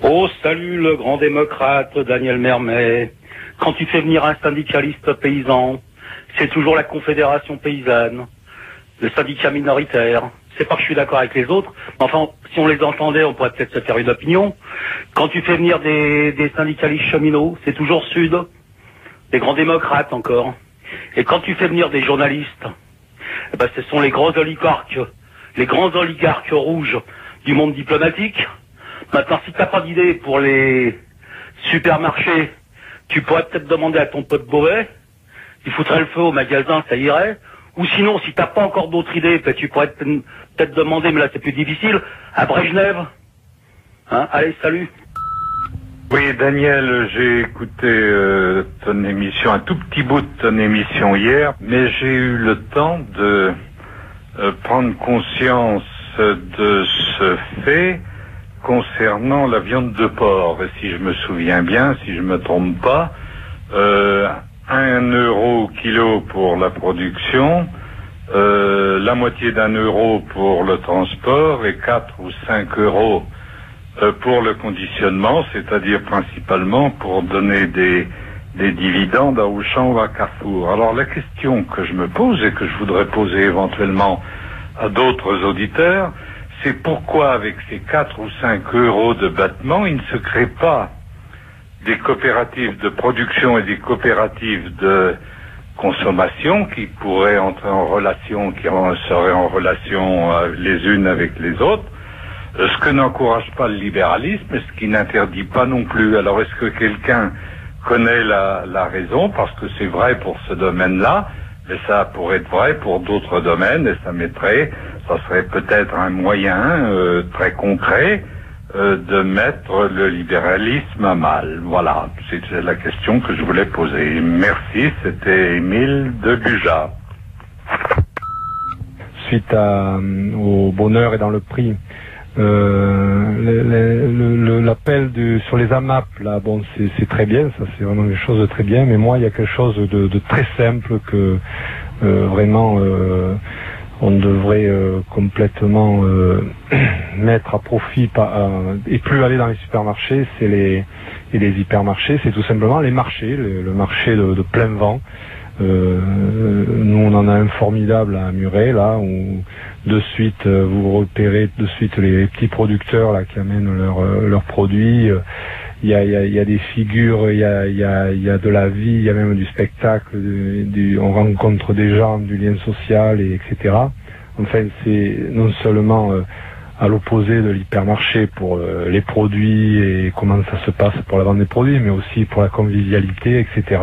Oh, salut le grand démocrate Daniel Mermet. Quand tu fais venir un syndicaliste paysan, c'est toujours la Confédération paysanne, le syndicat minoritaire. C'est pas que je suis d'accord avec les autres, mais enfin, si on les entendait, on pourrait peut-être se faire une opinion. Quand tu fais venir des syndicalistes cheminots, c'est toujours Sud, les grands démocrates encore. Et quand tu fais venir des journalistes, eh ben, ce sont les grands oligarques rouges du monde diplomatique. Maintenant, si t'as pas d'idée pour les supermarchés, tu pourrais peut-être demander à ton pote Beauvais, il foutrait le feu au magasin, ça irait. Ou sinon, si t'as pas encore d'autres idées, tu pourrais peut-être demander, mais là c'est plus difficile, à Brejnev. Hein, allez, salut. Oui, Daniel, j'ai écouté ton émission, un tout petit bout de ton émission hier, mais j'ai eu le temps de prendre conscience de ce fait concernant la viande de porc. Et si je me souviens bien, si je me trompe pas, 1 euro kilo pour la production, la moitié d'1 euro pour le transport et 4 ou 5 euros pour le conditionnement, c'est-à-dire principalement pour donner des dividendes à Auchan ou à Carrefour. Alors la question que je me pose et que je voudrais poser éventuellement à d'autres auditeurs, c'est pourquoi avec ces 4 ou 5 euros de battement, il ne se crée pas des coopératives de production et des coopératives de consommation qui pourraient entrer en relation, qui seraient en relation les unes avec les autres, ce que n'encourage pas le libéralisme et ce qui n'interdit pas non plus. Alors est-ce que quelqu'un connaît la raison? Parce que c'est vrai pour ce domaine-là, mais ça pourrait être vrai pour d'autres domaines et ça serait peut-être un moyen très concret de mettre le libéralisme à mal. Voilà, c'est la question que je voulais poser. Merci, c'était Émile de Buja. Suite au bonheur et dans le prix, l'appel sur les AMAP, là, bon, c'est très bien, ça c'est vraiment quelque chose de très bien, mais moi il y a quelque chose de très simple que vraiment on devrait complètement mettre à profit et plus aller dans les supermarchés, et les hypermarchés, c'est tout simplement les marchés, le marché de plein vent. Nous on en a un formidable à Muret là où de suite vous repérez de suite les petits producteurs là qui amènent leurs produits. Il y a des figures, il y a de la vie, il y a même du spectacle, on rencontre des gens, du lien social, etc. Enfin, c'est non seulement à l'opposé de l'hypermarché pour les produits et comment ça se passe pour la vente des produits, mais aussi pour la convivialité, etc.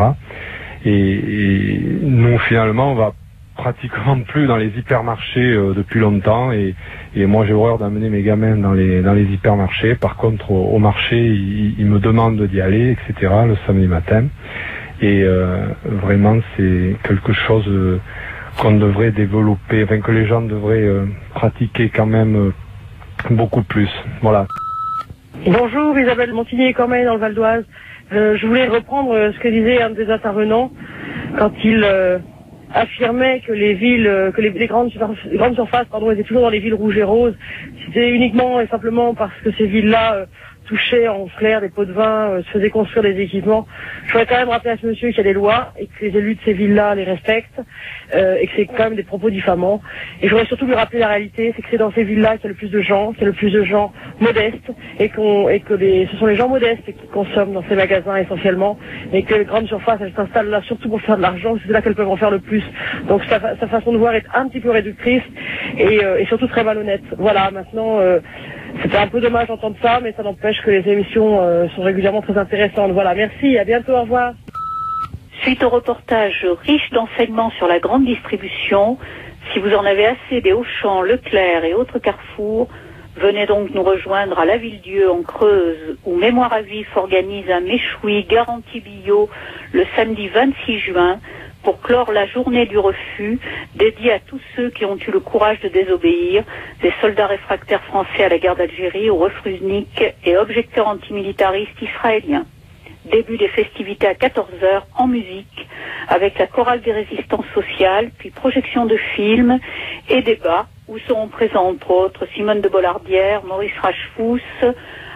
Et nous, finalement, on va pratiquement plus dans les hypermarchés depuis longtemps et moi j'ai horreur d'amener mes gamins dans les hypermarchés. Par contre au marché ils me demandent d'y aller, etc. le samedi matin et vraiment c'est quelque chose qu'on devrait développer, enfin que les gens devraient pratiquer quand même beaucoup plus. Voilà. Bonjour, Isabelle Montigny-Cormeilles dans le Val d'Oise. Je voulais reprendre ce que disait un des intervenants quand il affirmait que les grandes surfaces, étaient toujours dans les villes rouges et roses. C'était uniquement et simplement parce que ces villes-là touchaient en clair des pots de vin, se faisaient construire des équipements. Je voudrais quand même rappeler à ce monsieur qu'il y a des lois et que les élus de ces villes-là les respectent et que c'est quand même des propos diffamants. Et je voudrais surtout lui rappeler la réalité, c'est que c'est dans ces villes-là qu'il y a le plus de gens, modestes et que ce sont les gens modestes qui consomment dans ces magasins essentiellement et que les grandes surfaces elles s'installent là surtout pour faire de l'argent, c'est là qu'elles peuvent en faire le plus. Donc sa façon de voir est un petit peu réductrice et surtout très malhonnête. Voilà, maintenant c'était un peu dommage d'entendre ça, mais ça n'empêche que les émissions sont régulièrement très intéressantes. Voilà, merci, à bientôt, au revoir. Suite au reportage riche d'enseignements sur la grande distribution, si vous en avez assez des Auchan, Leclerc et autres carrefours, venez donc nous rejoindre à la Ville-Dieu en Creuse, où Mémoire à Vif organise un méchoui garantie bio le samedi 26 juin pour clore la journée du refus dédiée à tous ceux qui ont eu le courage de désobéir, des soldats réfractaires français à la guerre d'Algérie, aux refusniks et objecteurs antimilitaristes israéliens. Début des festivités à 14h en musique, avec la chorale des résistances sociales, puis projection de films et débats où seront présents entre autres Simone de Bollardière, Maurice Rachefous,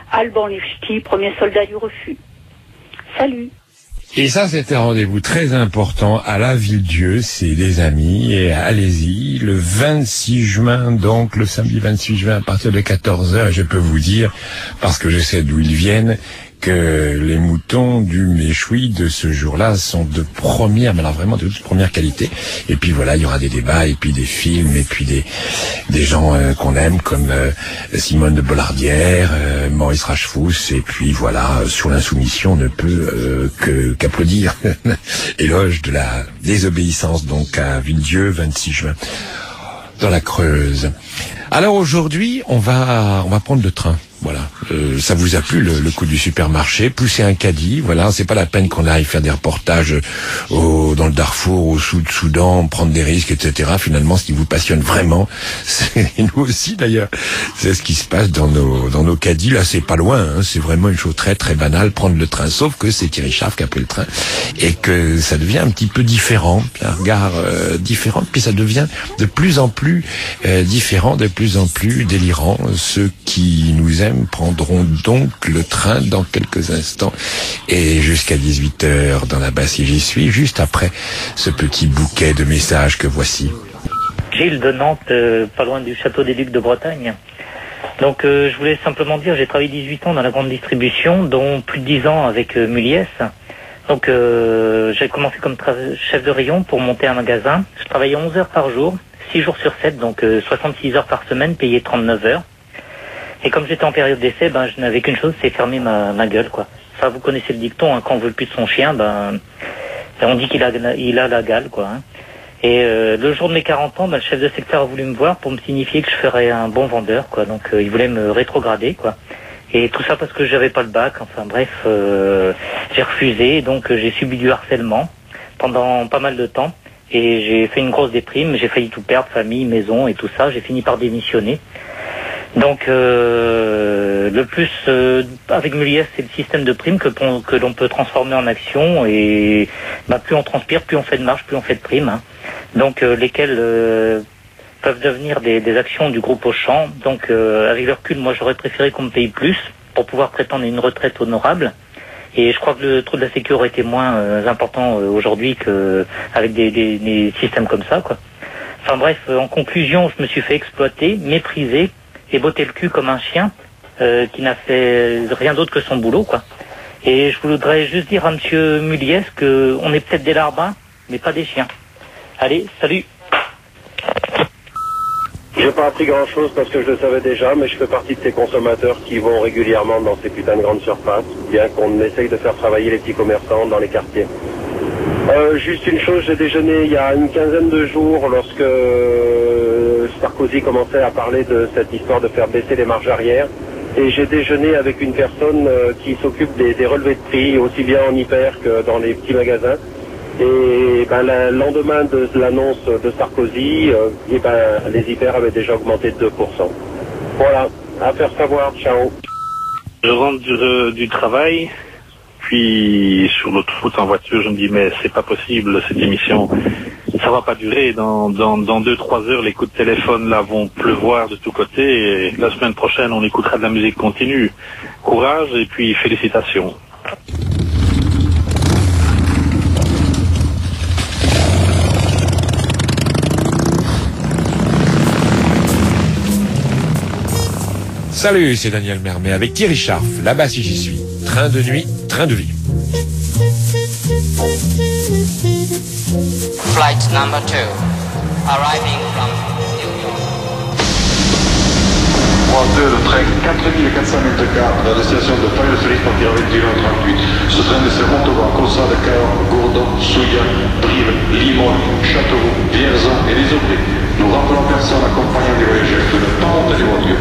Alban Lifchti, premier soldat du refus. Salut. Et ça, c'est un rendez-vous très important à la Ville-Dieu, c'est des amis, et allez-y, le 26 juin, donc le samedi 26 juin à partir de 14h, je peux vous dire, parce que je sais d'où ils viennent, que les moutons du méchoui de ce jour-là sont de première, mais alors vraiment de toute première qualité. Et puis voilà, il y aura des débats, et puis des films, et puis des gens qu'on aime, comme Simone de Bollardière, Maurice Rachefous, et puis voilà, sur l'insoumission, on ne peut qu'applaudir. Éloge de la désobéissance, donc à Ville-Dieu, 26 juin, dans la Creuse. Alors aujourd'hui, on va prendre le train. Voilà, ça vous a plu le coup du supermarché, pousser un caddie, voilà, c'est pas la peine qu'on aille faire des reportages dans le Darfour, au Soudan, prendre des risques, etc. Finalement, ce qui vous passionne vraiment, c'est nous aussi d'ailleurs, c'est ce qui se passe dans nos caddies. Là, c'est pas loin, hein, c'est vraiment une chose très très banale, prendre le train, sauf que c'est Thierry Schaff qui a pris le train et que ça devient un petit peu différent, un regard différent, puis ça devient de plus en plus différent, de plus en plus délirant. Ceux qui nous aiment prendront donc le train dans quelques instants et jusqu'à 18h dans la basse, j'y suis, juste après ce petit bouquet de messages que voici. Gilles de Nantes, pas loin du château des Ducs de Bretagne. Donc je voulais simplement dire, j'ai travaillé 18 ans dans la grande distribution, dont plus de 10 ans avec Muliès. Donc j'ai commencé comme chef de rayon pour monter un magasin. Je travaillais 11 heures par jour, 6 jours sur 7, donc 66 heures par semaine, payé 39 heures. Et comme j'étais en période d'essai, je n'avais qu'une chose, c'est fermer ma gueule, quoi. Enfin, vous connaissez le dicton, hein, quand on veut plus de son chien, on dit qu'il a la gale, quoi. Hein. Et le jour de mes 40 ans, le chef de secteur a voulu me voir pour me signifier que je ferais un bon vendeur, quoi. Donc il voulait me rétrograder, quoi. Et tout ça parce que j'avais pas le bac. Enfin bref, j'ai refusé, donc j'ai subi du harcèlement pendant pas mal de temps. Et j'ai fait une grosse déprime, j'ai failli tout perdre, famille, maison et tout ça. J'ai fini par démissionner. Donc le plus avec Muliès, c'est le système de primes que l'on peut transformer en action, et plus on transpire, plus on fait de marge, plus on fait de primes, hein. Donc lesquelles peuvent devenir des actions du groupe Auchan. Donc avec le recul, moi j'aurais préféré qu'on me paye plus pour pouvoir prétendre à une retraite honorable. Et je crois que le trou de la sécu aurait été moins important aujourd'hui qu'avec des systèmes comme ça, quoi. Enfin bref, en conclusion, je me suis fait exploiter, mépriser et botter le cul comme un chien qui n'a fait rien d'autre que son boulot, quoi. Et je voudrais juste dire à monsieur Muliès que on est peut-être des larbins, mais pas des chiens. Allez, salut. J'ai pas appris grand chose parce que je le savais déjà, mais je fais partie de ces consommateurs qui vont régulièrement dans ces putains de grandes surfaces, bien qu'on essaye de faire travailler les petits commerçants dans les quartiers. Juste une chose, j'ai déjeuné il y a une quinzaine de jours lorsque Sarkozy commençait à parler de cette histoire de faire baisser les marges arrière, et j'ai déjeuné avec une personne qui s'occupe des relevés de prix aussi bien en hyper que dans les petits magasins. Et le lendemain de l'annonce de Sarkozy, les hyper avaient déjà augmenté de 2%. Voilà, à faire savoir, ciao. Je rentre du travail, puis sur l'autoroute en voiture, je me dis mais c'est pas possible cette émission, ça va pas durer, dans 2-3 heures les coups de téléphone là vont pleuvoir de tous côtés, et la semaine prochaine on écoutera de la musique continue. Courage et puis félicitations. Salut, c'est Daniel Mermet avec Thierry Scharf, là-bas si j'y suis. Train de nuit, train de vie. Flight number 2, arriving from New York. Pointeur de train 4400 mètres de quart vers la station de Paris pour avec du 38. Ce train dessert Montauban, Cossa, Dakar, Gourdon, Souillac, Brive, Limoges, Châteauroux, Vierzon et les Aubrais. Nous rappelons personne accompagnant des voyageurs de ne pas monter les voitures.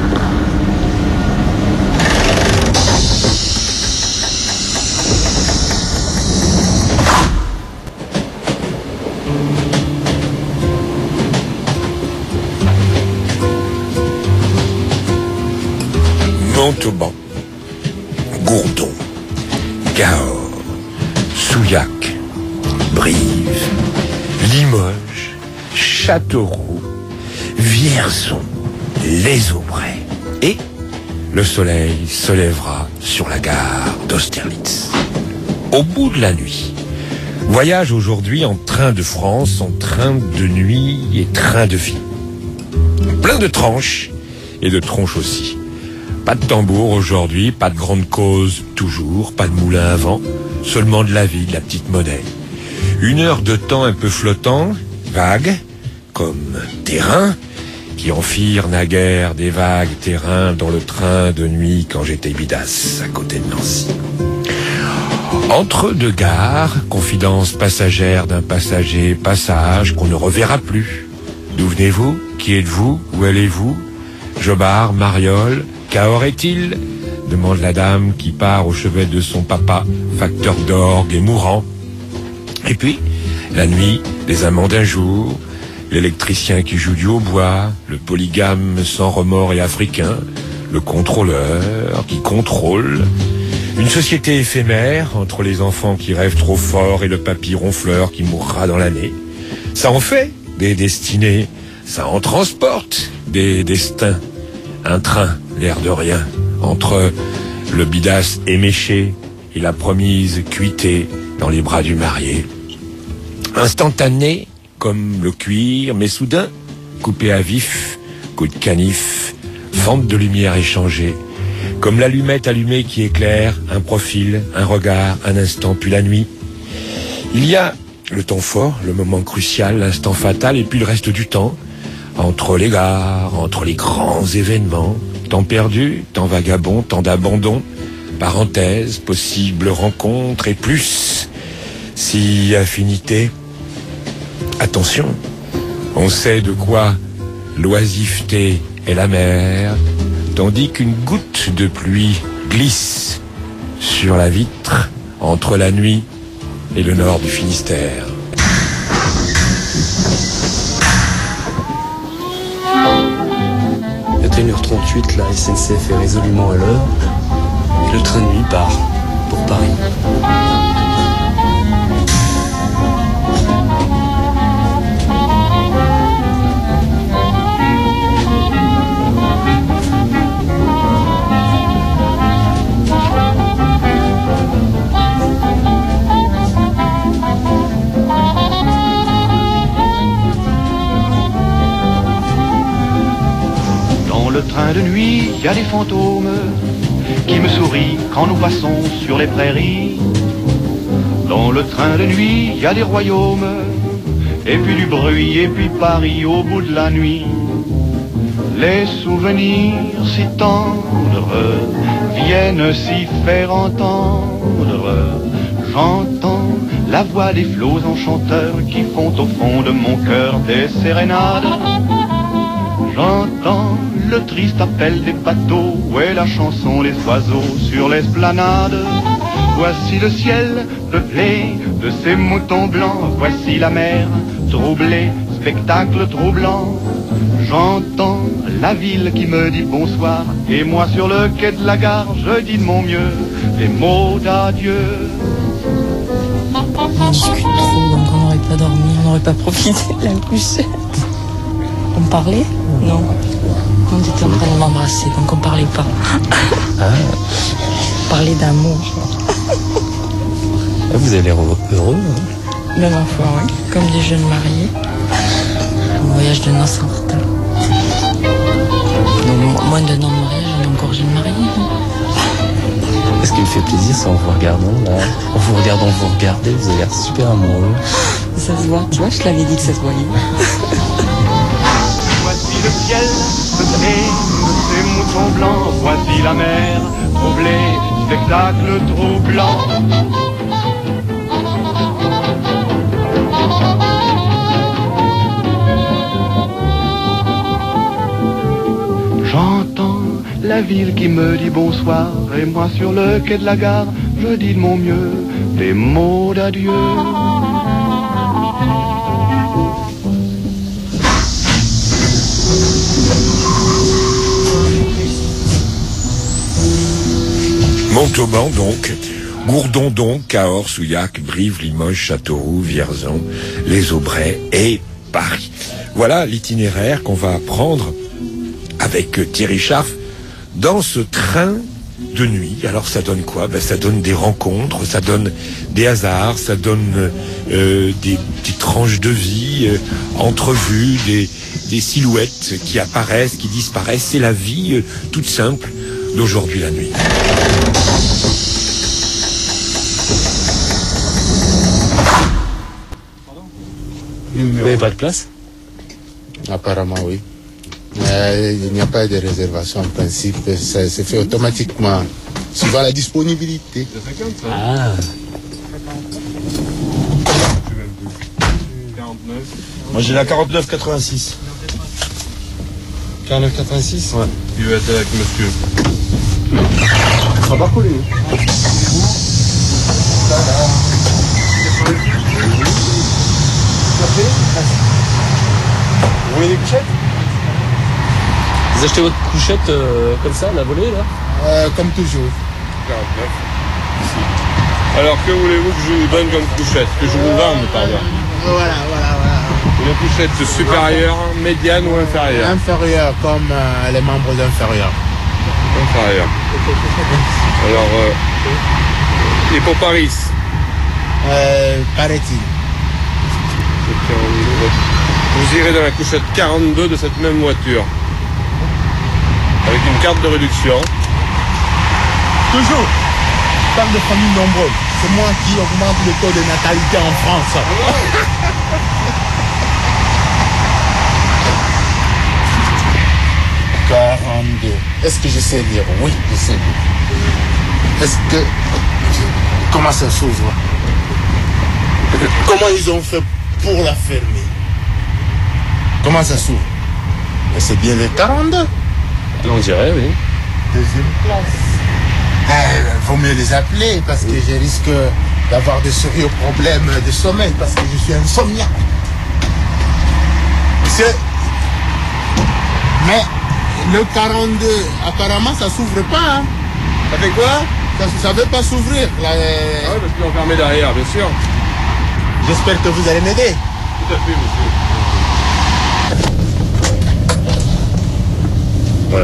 Montauban, Gourdon, Cahors, Souillac, Brive, Limoges, Châteauroux, Vierzon, les Aubrais et le soleil se lèvera sur la gare d'Austerlitz. Au bout de la nuit, voyage aujourd'hui en train de France, en train de nuit et train de vie. Plein de tranches et de tronches aussi. Pas de tambour aujourd'hui, pas de grande cause toujours, pas de moulin à vent, seulement de la vie, de la petite monnaie. 1 heure de temps un peu flottant, vague, comme terrain, qui en firent naguère des vagues terrains dans le train de nuit quand j'étais bidasse à côté de Nancy. Entre deux gares, confidence passagère d'un passager, passage qu'on ne reverra plus. D'où venez-vous? Qui êtes-vous? Où allez-vous? Jobard, Mariole, qu'aurait-il? Demande la dame qui part au chevet de son papa, facteur d'orgue et mourant. Et puis, la nuit, les amants d'un jour, l'électricien qui joue du hautbois, le polygame sans remords et africain, le contrôleur qui contrôle. Une société éphémère entre les enfants qui rêvent trop fort et le papy ronfleur qui mourra dans l'année. Ça en fait des destinées, ça en transporte des destins. Un train, l'air de rien, entre le bidasse éméché et la promise cuitée dans les bras du marié. Instantané comme le cuir, mais soudain, coupé à vif, coup de canif, fente de lumière échangée, comme l'allumette allumée qui éclaire, un profil, un regard, un instant, puis la nuit. Il y a le temps fort, le moment crucial, l'instant fatal, et puis le reste du temps, entre les gares, entre les grands événements, temps perdu, temps vagabond, temps d'abandon, parenthèse, possible rencontre, et plus, si affinité. Attention, on sait de quoi l'oisiveté est la mer, tandis qu'une goutte de pluie glisse sur la vitre entre la nuit et le nord du Finistère. Il est 1h38, la SNCF est résolument à l'heure et le train de nuit part pour Paris. Le train de nuit, il y a des fantômes qui me sourient quand nous passons sur les prairies. Dans le train de nuit, il y a des royaumes, et puis du bruit, et puis Paris au bout de la nuit. Les souvenirs si tendres viennent s'y faire entendre. J'entends la voix des flots enchanteurs qui font au fond de mon cœur des sérénades. J'entends le triste appel des bateaux et la chanson des oiseaux sur l'esplanade. Voici le ciel peuplé de ces moutons blancs. Voici la mer troublée, spectacle troublant. J'entends la ville qui me dit bonsoir, et moi sur le quai de la gare, je dis de mon mieux des mots d'adieu. On discute trop, donc on n'aurait pas dormi, on n'aurait pas profité de la couchette. On parlait? Non. On était en train de m'embrasser, donc on parlait pas. On parlait d'amour. Vous avez l'air heureux. Même ma foi, oui. Comme des jeunes mariés. Un voyage de noces en retard. Donc, moins d'un an de mariage, on est encore jeune marié. Ce qui me fait plaisir, c'est en vous regardant, là. En vous regardant, vous regardez, vous avez l'air super amoureux. Ça se voit, tu vois, je l'avais dit que ça se voyait. Voici le ciel peuplé de ces moutons blancs. Voici la mer troublée, spectacle troublant. J'entends la ville qui me dit bonsoir, et moi sur le quai de la gare, je dis de mon mieux des mots d'adieu. Montauban donc, Gourdon donc, Cahors, Souillac, Brive, Limoges, Châteauroux, Vierzon, les Aubrais et Paris. Voilà l'itinéraire qu'on va prendre avec Thierry Scharf dans ce train de nuit. Alors ça donne quoi? Ça donne des rencontres, ça donne des hasards, ça donne des petites tranches de vie, entrevues, des silhouettes qui apparaissent, qui disparaissent. C'est la vie toute simple d'aujourd'hui la nuit. Vous n'avez pas de place? Apparemment, oui. Mais il n'y a pas de réservation en principe. Ça se fait automatiquement, suivant la disponibilité. Ah. Moi j'ai la 49-86. 49-86? Ouais. Il va être avec monsieur. Ça va pas coller. Vous voulez des couchettes? Vous achetez votre couchette comme ça, la volée là? Comme toujours. 49. Ici. Alors que voulez-vous que je vous donne comme couchette? Que je vous vende, pardon. Voilà. Une couchette supérieure, médiane ou inférieure? Inférieure, comme les membres inférieurs. Inférieure. Alors, et pour Paris? Paraît-il. Vous irez dans la couchette 42 de cette même voiture. Avec une carte de réduction. Toujours. Je parle de familles nombreuses. C'est moi qui augmente le taux de natalité en France. 42. Est-ce que je sais lire? Oui, je sais lire. Est-ce que... Comment ça s'ouvre? Comment ils ont fait pour la fermer? Comment ça s'ouvre? C'est bien le 42. On dirait, oui. Deuxième place. Vaut mieux les appeler parce que je risque d'avoir de sérieux problèmes de sommeil parce que je suis insomniaque. Mais le 42, apparemment, ça s'ouvre pas. Hein. Ça fait quoi? Ça ne veut pas s'ouvrir. Ah oui, parce qu'ils l'ont fermé derrière, bien sûr. J'espère que vous allez m'aider. Tout à fait, monsieur. Voilà.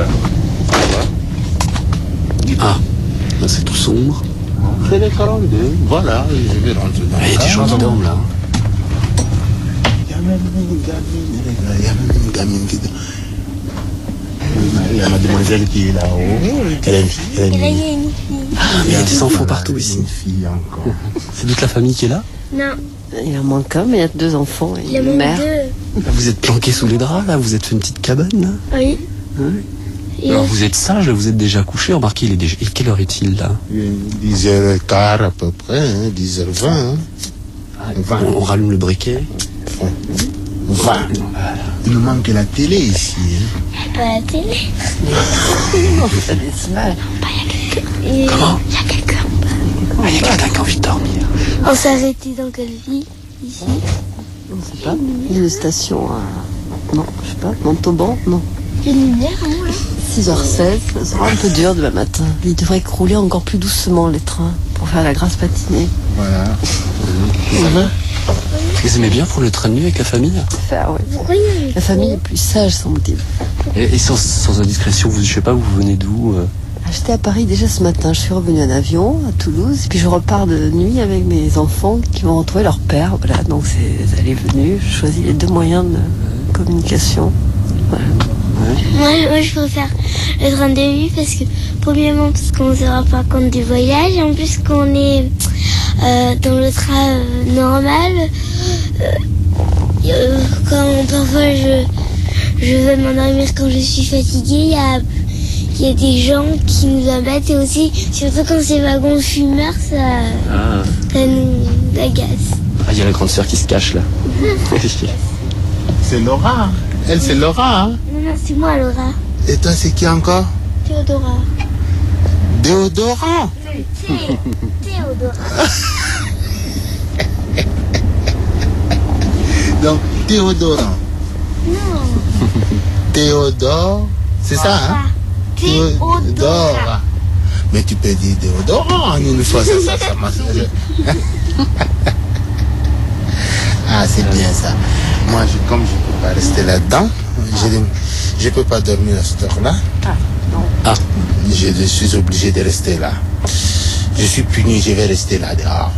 Ah, là c'est tout sombre. C'est le 42. Voilà, je vais rentrer dans il y a des gens qui dorment là. Il y a même une gamine qui dort. Il y a mademoiselle qui est là-haut. Elle a une fille. Ah, mais il y a des enfants partout ici. Une fille encore. C'est toute la famille qui est là? Non. Il en manque un, mais il y a 2 enfants et Il en une manque mère. 2. Vous êtes planqués sous les draps là? Vous êtes fait une petite cabane là? Oui. Alors vous êtes sage, là, vous êtes déjà couché. Remarquez, il est déjà... Et quelle heure est-il là? 10h15 à peu près, hein, 10h20. Hein. On rallume le briquet. 20. Il nous manque la télé ici. Hein. Pas la télé. Non, ça des images. Il y a Comment? quelqu'un. Il y a quelqu'un qui a envie de dormir. On s'est arrêté dans quelle ville? Ici. On sait pas. Une station à... Non, je sais pas. Montauban? Non. Il y a une lumière, hein, là. 6h16, ça sera un peu dur demain matin. Il devrait rouler encore plus doucement les trains pour faire la grasse patinée. Voilà. Vous aimez bien prendre le train de nuit avec la famille? Faire, ouais. Pourquoi il y a La famille est plus sage, semble-t-il. Et sans indiscrétion, je sais pas, vous venez d'où? J'étais à Paris déjà ce matin. Je suis revenue en avion à Toulouse. Et puis je repars de nuit avec mes enfants qui vont retrouver leur père. Voilà, donc c'est aller venue. Je choisis les 2 moyens de communication. Voilà. Moi, je préfère le train de nuit parce que, premièrement, parce qu'on ne se rend pas compte du voyage. En plus, qu'on est dans le train normal, quand parfois je veux m'endormir quand je suis fatiguée, il y a des gens qui nous embêtent et aussi, surtout quand c'est wagon fumeur, ça nous agace. Ah, il y a la grande sœur qui se cache là. C'est Laura. Elle, c'est Laura. Hein. Non, c'est moi, Laura. Et toi, c'est qui encore? Théodora. Déodorant. Théodora. Donc, Théodorant. Non. Théodore. C'est ça, hein? Théodora. Mais tu peux dire déodorant en une fois, ça marche. Ah, c'est bien ça. Moi, comme je ne peux pas rester là-dedans, je ne peux pas dormir à cette heure-là. Ah. Je suis obligé de rester là. Je suis puni, je vais rester là dehors.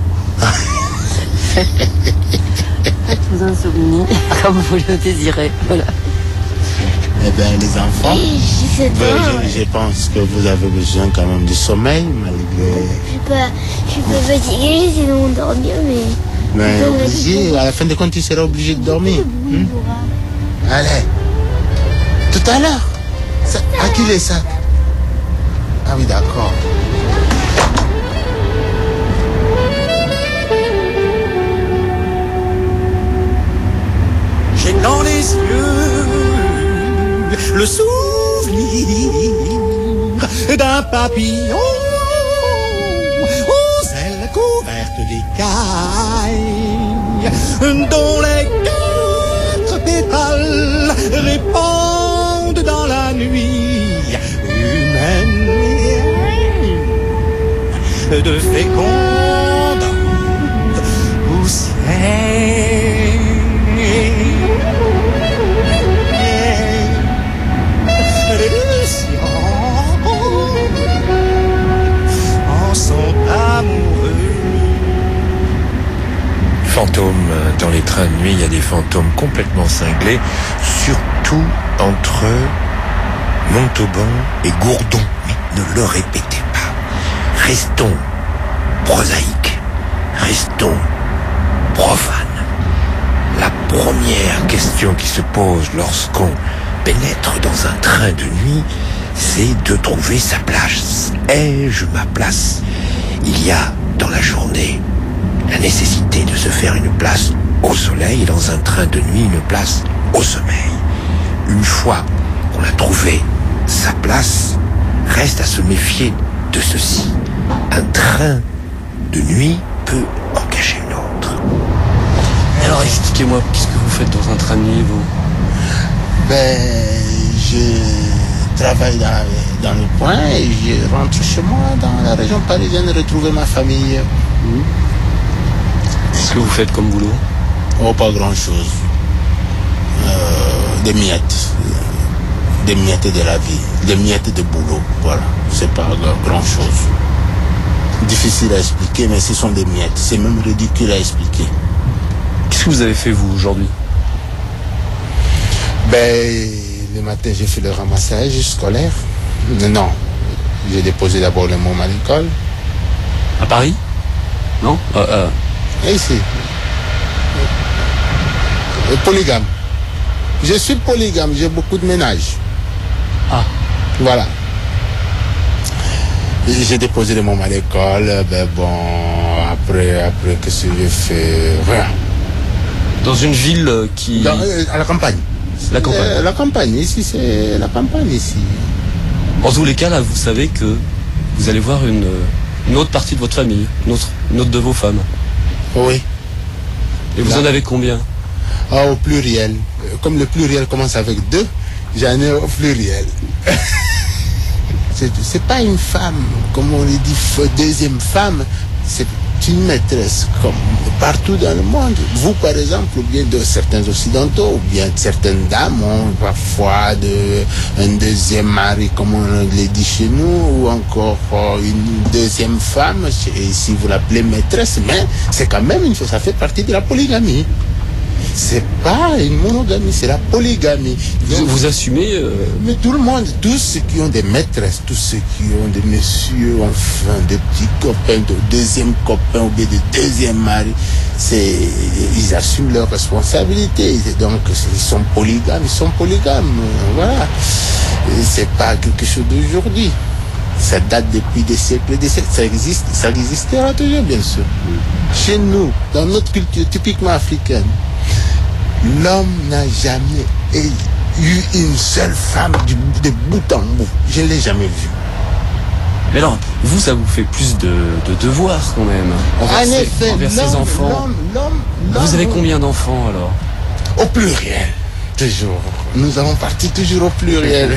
Faites-vous un souvenir comme vous le désirez. Voilà. Eh bien, les enfants, je pense que vous avez besoin quand même du sommeil, malgré... Je suis pas fatiguée, sinon dormir, mais obligé, à la fin de compte, tu seras obligé de dormir. Allez. Tout à l'heure. À qui les sacs? Ah oui, d'accord. J'ai dans les yeux le souvenir d'un papillon aux ailes couvertes d'écailles, dont les 4 pétales répandent dans la nuit humaine de féconde poussière. Fantômes, dans les trains de nuit, il y a des fantômes complètement cinglés, surtout entre Montauban et Gourdon. Mais ne le répétez pas. Restons prosaïques, restons profanes. La première question qui se pose lorsqu'on pénètre dans un train de nuit, c'est de trouver sa place. Ai-je ma place? Il y a dans la journée la nécessité de se faire une place au soleil et dans un train de nuit une place au sommeil. Une fois qu'on a trouvé sa place, reste à se méfier de ceci. Un train de nuit peut en cacher une autre. Alors expliquez-moi, qu'est-ce que vous faites dans un train de nuit, vous? Je travaille dans le coin et je rentre chez moi dans la région parisienne retrouver ma famille. Qu'est-ce que vous faites comme boulot? Oh, pas grand-chose. Des miettes. Des miettes de la vie. Des miettes de boulot. Voilà. C'est pas grand-chose. Difficile à expliquer, mais ce sont des miettes. C'est même ridicule à expliquer. Qu'est-ce que vous avez fait, vous, aujourd'hui? Le matin, j'ai fait le ramassage scolaire. Non. J'ai déposé d'abord les mômes à l'école. À Paris? Non? Ici. Polygame. Je suis polygame, j'ai beaucoup de ménages. Ah. Voilà. J'ai déposé les mômes à l'école. Après, qu'est-ce que j'ai fait? Rien. Dans une ville qui... à la campagne. La campagne. La campagne, ici, c'est la campagne, ici. En tous les cas, là, vous savez que vous allez voir une autre partie de votre famille, une autre de vos femmes. Oui. Et vous en avez combien? Au pluriel. Comme le pluriel commence avec 2, j'en ai au pluriel. C'est pas une femme, comme on le dit, deuxième femme. C'est une maîtresse, comme partout dans le monde. Vous, par exemple, ou bien de certains occidentaux, ou bien certaines dames ont parfois un deuxième mari, comme on le dit chez nous, ou encore une deuxième femme, et si vous l'appelez maîtresse, mais c'est quand même une chose, ça fait partie de la polygamie. C'est pas une monogamie, c'est la polygamie. Donc, vous assumez Mais tout le monde, tous ceux qui ont des maîtresses, tous ceux qui ont des messieurs, enfin, des petits copains, de deuxième copain ou bien de deuxième mari, ils assument leurs responsabilités. Donc, ils sont polygames, voilà. C'est pas quelque chose d'aujourd'hui. Ça date depuis des siècles et des siècles. Ça existera toujours, bien sûr. Chez nous, dans notre culture typiquement africaine, l'homme n'a jamais eu une seule femme de bout en bout. Je ne l'ai jamais vue. Mais alors, vous, ça vous fait plus de devoirs quand même envers ses enfants. Vous avez combien d'enfants alors? Au pluriel, toujours. Nous avons parti toujours au pluriel.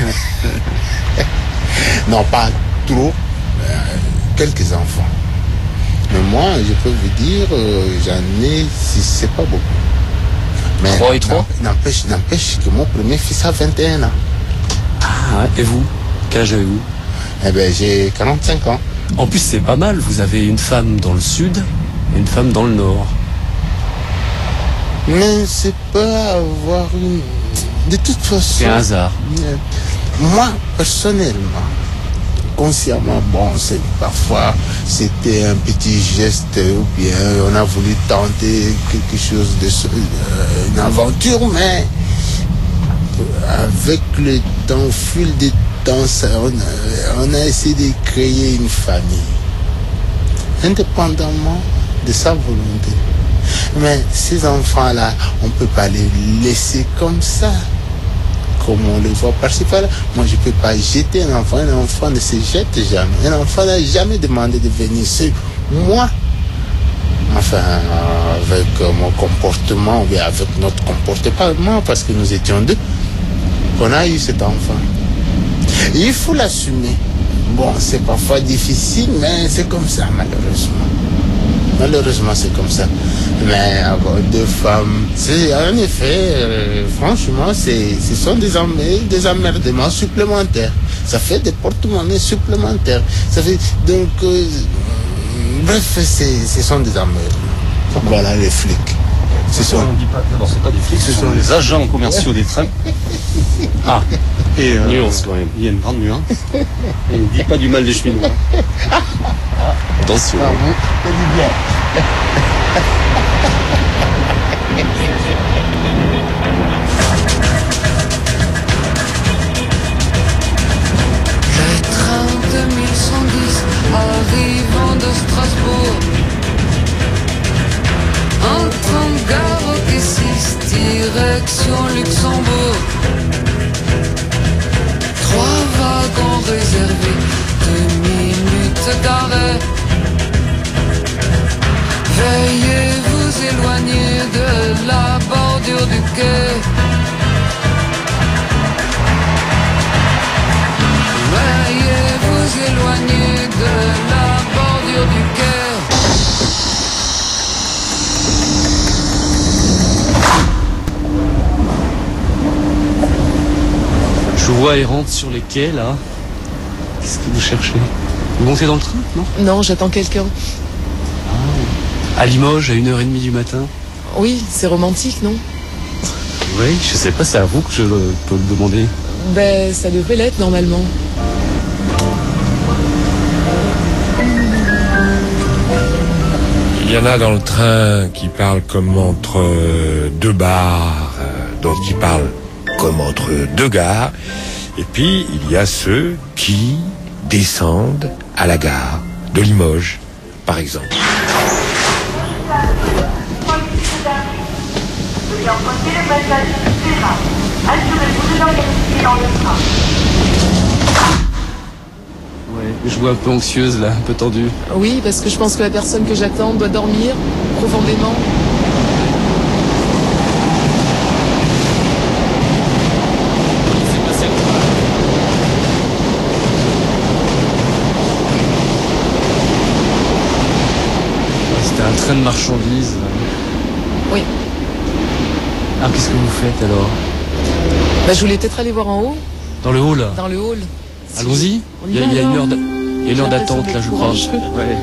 Non, pas trop, quelques enfants. Mais moi, je peux vous dire, j'en ai, c'est pas beaucoup. Mais 3 et 3 N'empêche que mon premier fils a 21 ans. Ah, et vous? Quel âge avez-vous? Eh ben, j'ai 45 ans. En plus, c'est pas mal. Vous avez une femme dans le sud et une femme dans le nord. Mais c'est pas avoir une... De toute façon... C'est un hasard. Moi, personnellement, consciemment, bon, c'est parfois c'était un petit geste ou bien on a voulu tenter quelque chose une aventure, mais avec le temps, au fil du temps, on a essayé de créer une famille, indépendamment de sa volonté. Mais ces enfants-là, on ne peut pas les laisser comme ça. Comme on les voit par-ci par-là. Moi, je ne peux pas jeter un enfant. Un enfant ne se jette jamais. Un enfant n'a jamais demandé de venir seul. Moi, enfin, avec mon comportement, ou bien avec notre comportement, parce que nous étions deux, on a eu cet enfant. Et il faut l'assumer. Bon, c'est parfois difficile, mais c'est comme ça, malheureusement. Malheureusement, c'est comme ça. Mais avoir deux femmes, c'est en effet, franchement, ce sont des emmerdements supplémentaires. Ça fait des porte-monnaies supplémentaires. Ça fait donc, bref, ce sont des emmerdements. Voilà les flics. On dit pas, non, c'est pas des flics, ce sont les agents commerciaux des trains. Ah, et nuance quand même. Il y a une grande nuance. Et ne dit pas du mal des cheminots. Attention. Ça dit bien. Le train 2110 arrivant de Strasbourg entre en gare au quai 6, direction Luxembourg. 3 wagons réservés, 2 minutes d'arrêt. Veuillez vous éloigner de la bordure du quai. Veuillez vous éloigner de la bordure du quai. Je vous vois errante sur les quais, là. Qu'est-ce que vous cherchez? Vous montez dans le train, non? Non, j'attends quelqu'un. À Limoges, à 1h30 du matin? Oui, c'est romantique, non? Oui, je sais pas, c'est à vous que je peux le demander. Ben, ça devrait l'être, normalement. Il y en a dans le train qui parlent comme entre deux bars, d'autres qui parlent comme entre deux gares. Et puis, il y a ceux qui descendent à la gare de Limoges, par exemple. Ouais, je vois un peu anxieuse là, un peu tendue. Oui, parce que je pense que la personne que j'attends doit dormir profondément. C'était un train de marchandises. Oui. Ah, qu'est-ce que vous faites alors? Bah, je voulais peut-être aller voir en haut. Dans le hall? Dans le hall. Allons-y. Il y a une heure d'attente là, je crois. Ouais.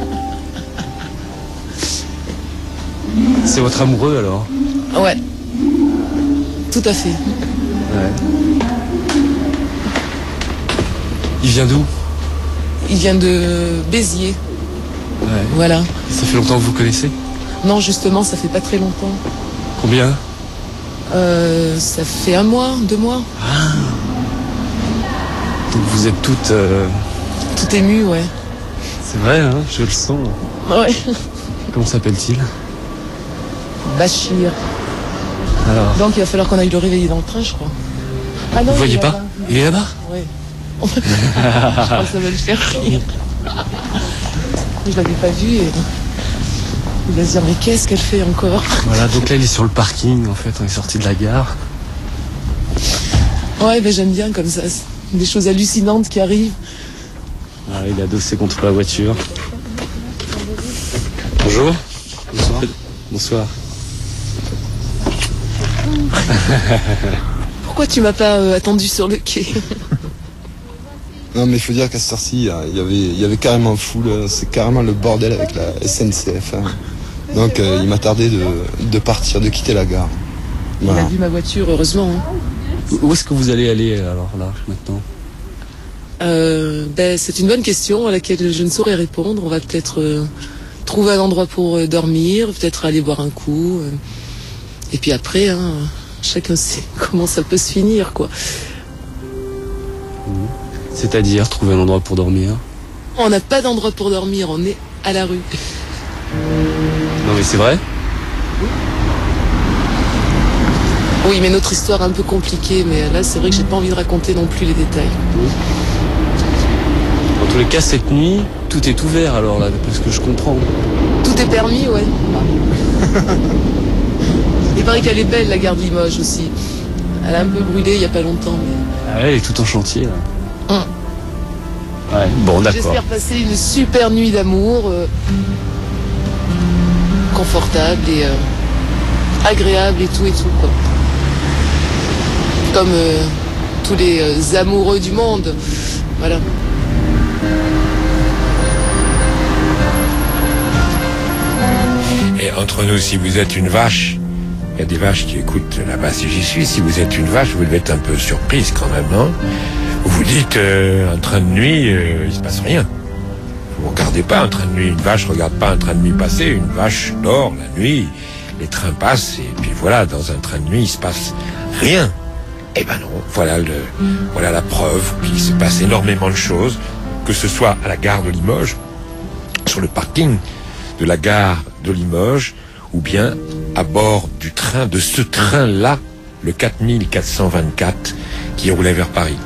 C'est votre amoureux alors? Ouais. Tout à fait. Ouais. Il vient d'où? Il vient de Béziers. Ouais. Voilà. Ça fait longtemps que vous connaissez? Non, justement, ça fait pas très longtemps. Combien? Ça fait 1 mois, 2 mois. Ah. Donc vous êtes toutes... Tout ému, ouais. C'est vrai, hein, je le sens. Ouais. Comment s'appelle-t-il? Bachir. Alors. Donc il va falloir qu'on aille le réveiller dans le train, je crois. Ah non, vous voyez pas? Il est là-bas? Ouais. Je crois que ça va le faire rire. Je l'avais pas vu et... Il va se dire, mais qu'est-ce qu'elle fait encore? Voilà, donc là il est sur le parking, en fait, on est sorti de la gare. Ouais, ben j'aime bien comme ça, des choses hallucinantes qui arrivent. Ah, il est adossé contre la voiture. Bonjour. Bonsoir. Bonsoir. Pourquoi tu m'as pas attendu sur le quai? Non, mais il faut dire qu'à cette heure-ci, il y avait carrément foule. C'est carrément le bordel avec la SNCF. Hein. Donc, il m'a tardé de partir, de quitter la gare. Voilà. Il a vu ma voiture, heureusement. Hein. Où est-ce que vous allez aller, alors, là, maintenant? C'est une bonne question à laquelle je ne saurais répondre. On va peut-être trouver un endroit pour dormir, peut-être aller boire un coup. Et puis après, hein, chacun sait comment ça peut se finir, quoi. C'est-à-dire trouver un endroit pour dormir? On n'a pas d'endroit pour dormir, on est à la rue. Non mais c'est vrai? Oui, mais notre histoire est un peu compliquée, mais là c'est vrai que j'ai pas envie de raconter non plus les détails. Dans tous les cas, cette nuit, tout est ouvert alors là, parce que je comprends. Tout est permis, ouais. Il paraît qu'elle est belle, la gare de Limoges aussi. Elle a un peu brûlé il y a pas longtemps. Mais... Ah ouais, elle est tout en chantier là. Ouais, bon d'accord. J'espère passer une super nuit d'amour, confortable et agréable et tout quoi. Comme tous les amoureux du monde, voilà. Et entre nous, si vous êtes une vache, il y a des vaches qui écoutent là-bas si j'y suis, si vous êtes une vache, vous devez être un peu surprise quand même, non? Vous dites, un train de nuit, il se passe rien. Vous regardez pas un train de nuit, une vache regarde pas un train de nuit passer, une vache dort la nuit, les trains passent, et puis voilà, dans un train de nuit, il se passe rien. Eh ben non, voilà la preuve qu'il se passe énormément de choses, que ce soit à la gare de Limoges, sur le parking de la gare de Limoges, ou bien à bord du train, de ce train-là, le 4424, qui roulait vers Paris.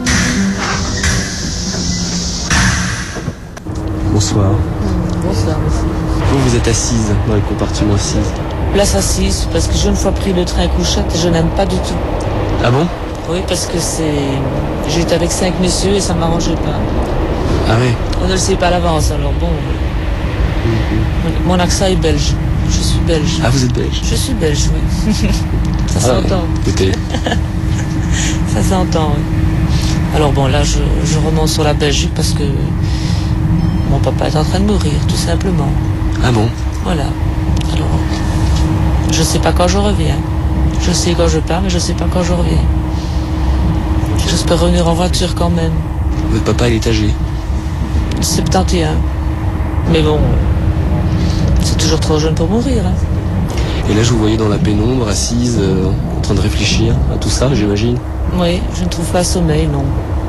Bonsoir. Bonsoir, monsieur. Vous êtes assise dans le compartiment assise. Place assise, parce que j'ai une fois pris le train couchette et je n'aime pas du tout. Ah bon? Oui, parce que j'étais avec 5 messieurs et ça ne m'arrangeait pas. Ah oui? On ne le sait pas à l'avance, alors bon. Mon accent est belge. Je suis belge. Ah, vous êtes belge? Je suis belge, oui. Ça s'entend. Écoutez. Ça s'entend, oui. Alors bon, là, je remonte sur la Belgique parce que mon papa est en train de mourir, tout simplement. Ah bon? Voilà. Alors, je sais pas quand je reviens. Je sais quand je pars, mais je sais pas quand je reviens. J'espère revenir en voiture quand même. Votre papa, il est âgé? 71. Mais bon, c'est toujours trop jeune pour mourir. Hein. Et là, je vous voyais dans la pénombre, assise, en train de réfléchir à tout ça, j'imagine? Oui, je ne trouve pas sommeil, non.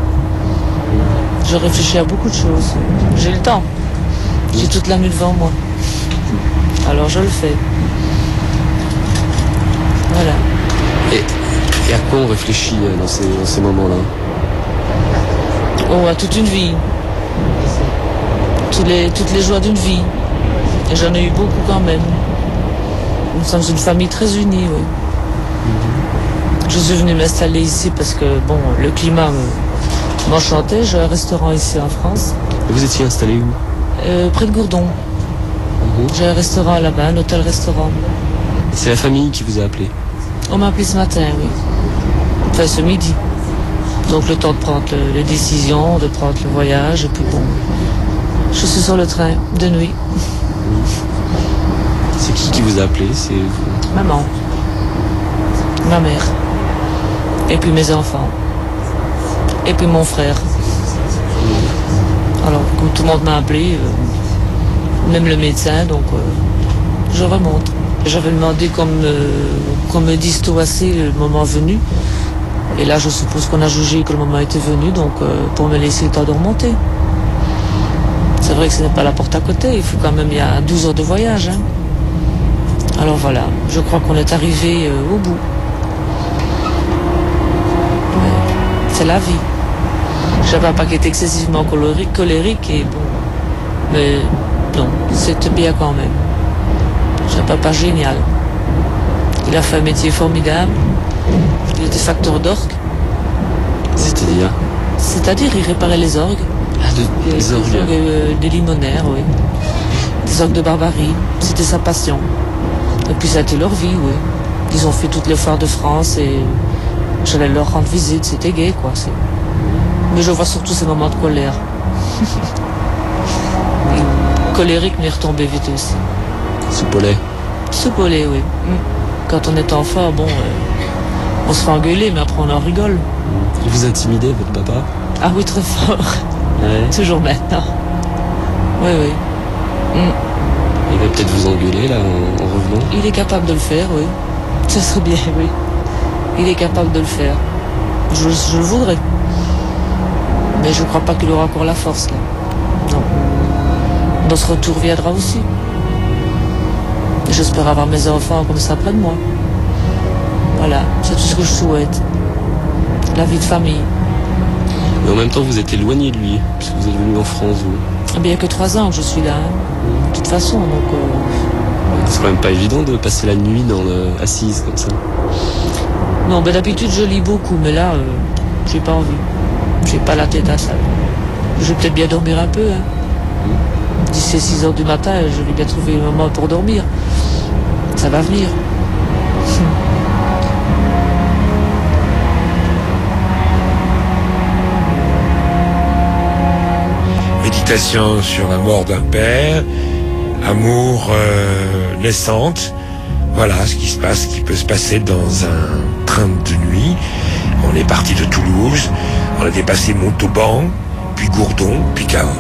Je réfléchis à beaucoup de choses. J'ai le temps. J'ai toute la nuit devant moi. Alors je le fais. Voilà. Et à quoi on réfléchit dans ces moments-là? Oh, à toute une vie. Toutes les joies d'une vie. Et j'en ai eu beaucoup quand même. Nous sommes une famille très unie, oui. Je suis venue m'installer ici parce que, bon, le climat m'enchantait. J'ai un restaurant ici en France. Et vous étiez installé où? Près de Gourdon. J'ai un restaurant là-bas, un hôtel-restaurant. C'est la famille qui vous a appelé? On m'a appelé ce matin, oui. Enfin, ce midi. Donc le temps de prendre les décisions, de prendre le voyage, et puis bon... Je suis sur le train, de nuit. C'est qui vous a appelé? C'est vous? Maman. Ma mère. Et puis mes enfants. Et puis mon frère. Alors, comme tout le monde m'a appelé, même le médecin, donc je remonte. J'avais demandé qu'on me dise tout assez le moment venu. Et là, je suppose qu'on a jugé que le moment était venu, donc pour me laisser le temps de remonter. C'est vrai que ce n'est pas la porte à côté, il faut quand même, il y a 12 heures de voyage. Hein. Alors voilà, je crois qu'on est arrivé au bout. Ouais, c'est la vie. J'avais un papa qui était excessivement colérique et bon, mais non, c'était bien quand même. J'ai un papa génial. Il a fait un métier formidable. Il était facteur d'orgue. C'est-à-dire? C'est-à-dire, il réparait les orgues. Ah, des orgues? Des limonaires, oui. Des orgues de Barbarie. C'était sa passion. Et puis ça a été leur vie, oui. Ils ont fait toutes les foires de France et j'allais leur rendre visite. C'était gai, quoi. Mais je vois surtout ces moments de colère. Colérique, mais retombé vite aussi. Soupolé, oui. Quand on est enfant, bon, on se fait engueuler, mais après on en rigole. Il vous intimidez, votre papa? Ah oui, très fort. Ouais. Toujours maintenant. Oui, oui. Il va peut-être vous engueuler, là, en revenant? Il est capable de le faire, oui. Ça serait bien, oui. Il est capable de le faire. Je le voudrais. Mais je ne crois pas qu'il aura encore la force, là. Non. Notre retour viendra aussi. J'espère avoir mes enfants comme ça près de moi. Voilà, c'est tout ce que je souhaite. La vie de famille. Mais en même temps, vous êtes éloigné de lui, puisque vous êtes venu en France, vous. Eh bien, il n'y a que 3 ans que je suis là, hein. De toute façon, donc... C'est quand même pas évident de passer la nuit assise comme ça. Non, ben d'habitude, je lis beaucoup, mais là, j'ai pas envie. J'ai pas la tête à ça. Je vais peut-être bien dormir un peu, hein. D'ici 6h du matin, je vais bien trouver le moment pour dormir. Ça va venir. Méditation sur la mort d'un père, amour naissante. Voilà ce qui se passe, ce qui peut se passer dans un train de nuit. On est parti de Toulouse, on a dépassé Montauban, puis Gourdon, puis Cahors.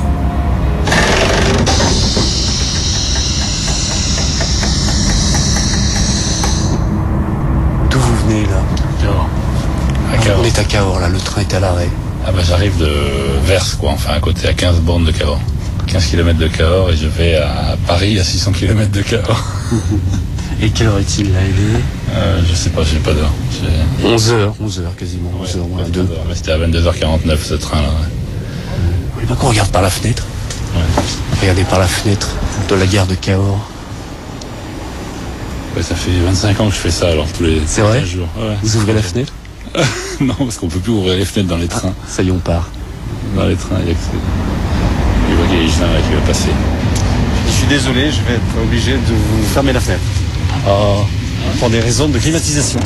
D'où vous venez, là? Cahors. À Cahors. On est à Cahors, là, le train est à l'arrêt. Ah bah j'arrive de Vers, quoi, enfin à côté, à 15 bornes de Cahors. 15 km de Cahors et je vais à Paris à 600 km de Cahors. Et quelle heure est-il là? Je sais pas, j'ai pas d'heure. 11h quasiment, 11h moins 2. Mais c'était à 22h49 ce train-là. Ouais. Oui, bah qu'on regarde par la fenêtre. Ouais. Regardez par la fenêtre de la gare de Cahors. Ouais, ça fait 25 ans que je fais ça alors tous les jours. Ouais. Vous ouvrez la fenêtre? Non, parce qu'on peut plus ouvrir les fenêtres dans les trains. Ça y est, on part. Dans les trains, il y a que les gens là qui va passer. Je suis désolé, je vais être obligé de vous fermer la fenêtre. Pour des raisons de climatisation.